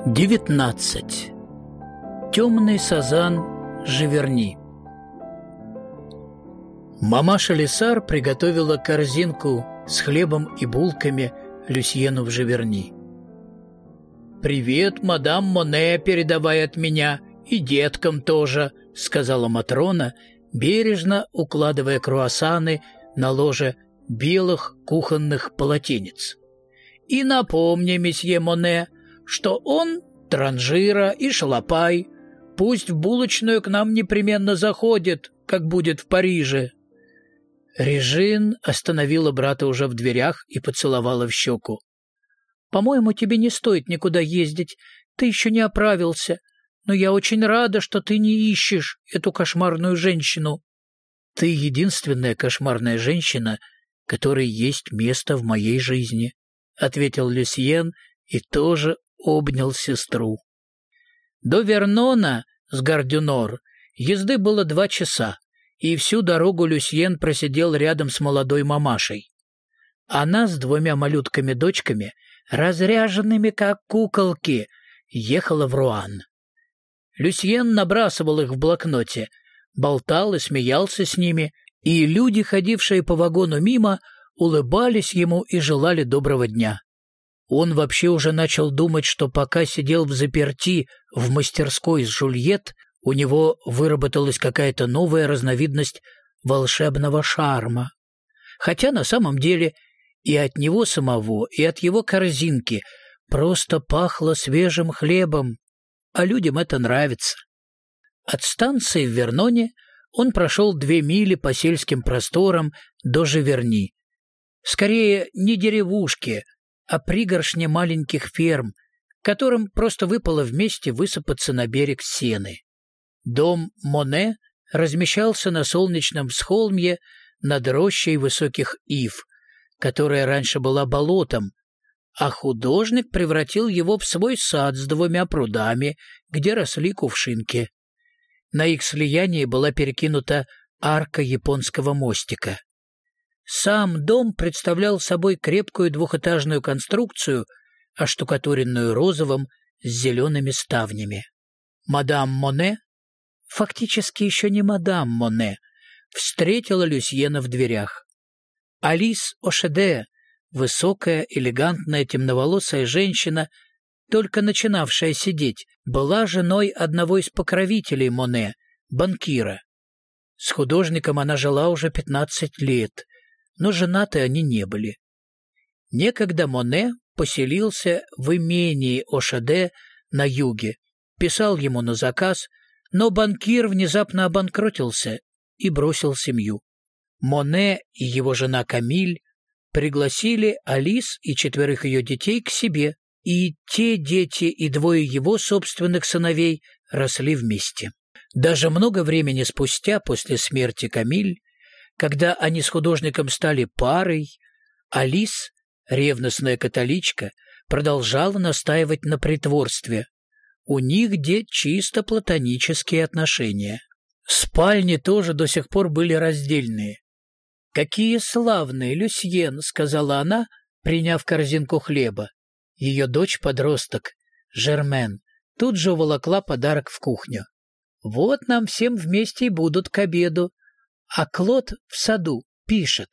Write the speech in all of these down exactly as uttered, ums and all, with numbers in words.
девятнадцать. Темный сазан Живерни. Мамаша Лесар приготовила корзинку с хлебом и булками Люсьену в Живерни. «Привет, мадам Моне, передавай от меня, и деткам тоже», — сказала Матрона, бережно укладывая круассаны на ложе белых кухонных полотенец. «И напомни, месье Моне, что он транжира и шалопай. Пусть в булочную к нам непременно заходит, как будет в Париже». Режин остановила брата уже в дверях и поцеловала в щеку. «По-моему, тебе не стоит никуда ездить, ты еще не оправился, но я очень рада, что ты не ищешь эту кошмарную женщину». «Ты единственная кошмарная женщина, которой есть место в моей жизни», — ответил Люсьен и тоже обнял сестру. До Вернона с Гардюнор езды было два часа, и всю дорогу Люсьен просидел рядом с молодой мамашей. Она с двумя малютками-дочками, разряженными как куколки, ехала в Руан. Люсьен набрасывал их в блокноте, болтал и смеялся с ними, и люди, ходившие по вагону мимо, улыбались ему и желали доброго дня. Он вообще уже начал думать, что пока сидел взаперти в мастерской с Жюльет, у него выработалась какая-то новая разновидность волшебного шарма. Хотя на самом деле и от него самого, и от его корзинки просто пахло свежим хлебом, а людям это нравится. От станции в Верноне он прошел две мили по сельским просторам до Живерни. Скорее, не деревушки, а пригоршни маленьких ферм, которым просто выпало вместе высыпаться на берег сены. Дом Моне размещался на солнечном схолмье над рощей высоких ив, которая раньше была болотом, а художник превратил его в свой сад с двумя прудами, где росли кувшинки. На их слиянии была перекинута арка японского мостика. Сам дом представлял собой крепкую двухэтажную конструкцию, оштукатуренную розовым с зелеными ставнями. Мадам Моне, фактически еще не мадам Моне, встретила Люсьена в дверях. Алис Ошеде, высокая, элегантная, темноволосая женщина, только начинавшая сидеть, была женой одного из покровителей Моне, банкира. С художником она жила уже пятнадцать лет, но женаты они не были. Некогда Моне поселился в имении Ошеде на юге, писал ему на заказ, но банкир внезапно обанкротился и бросил семью. Моне и его жена Камиль пригласили Алис и четверых ее детей к себе, и те дети и двое его собственных сыновей росли вместе. Даже много времени спустя, после смерти Камиль, когда они с художником стали парой, Алис, ревностная католичка, продолжала настаивать на притворстве. У них дед чисто платонические отношения. Спальни тоже до сих пор были раздельные. «Какие славные, Люсьен!» — сказала она, приняв корзинку хлеба. Ее дочь-подросток, Жермен, тут же уволокла подарок в кухню. «Вот нам всем вместе и будут к обеду, а Клод в саду пишет».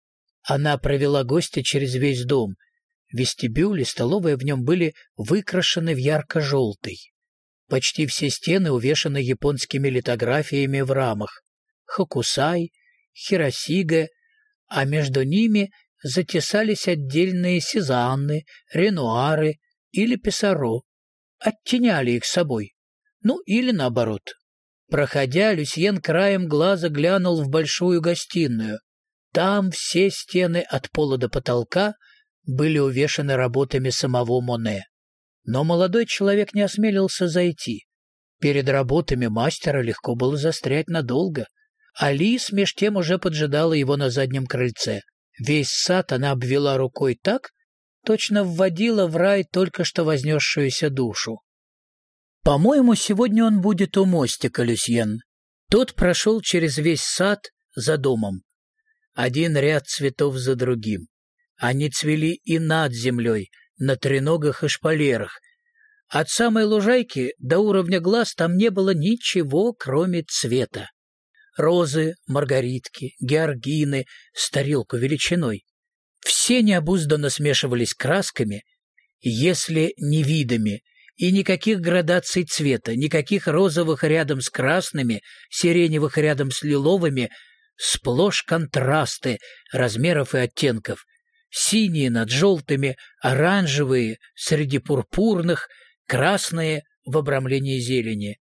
Она провела гостя через весь дом. Вестибюль и столовая в нем были выкрашены в ярко-желтый. Почти все стены увешаны японскими литографиями в рамах. Хокусай, Хиросига, а между ними затесались отдельные Сезанны, Ренуары или Писаро, оттеняли их собой, ну или наоборот. Проходя, Люсьен краем глаза глянул в большую гостиную. Там все стены от пола до потолка были увешаны работами самого Моне. Но молодой человек не осмелился зайти. Перед работами мастера легко было застрять надолго. Алис меж тем уже поджидала его на заднем крыльце. Весь сад она обвела рукой так, точно вводила в рай только что вознесшуюся душу. «По-моему, сегодня он будет у мостика, Люсьен». Тот прошел через весь сад за домом. Один ряд цветов за другим. Они цвели и над землей, на треногах и шпалерах, От самой лужайки до уровня глаз там не было ничего, кроме цвета. Розы, маргаритки, георгины с тарелку величиной. Все необузданно смешивались красками, если не видами, и никаких градаций цвета, никаких розовых рядом с красными, сиреневых рядом с лиловыми, сплошь контрасты размеров и оттенков. Синие над желтыми, оранжевые среди пурпурных, красные в обрамлении зелени.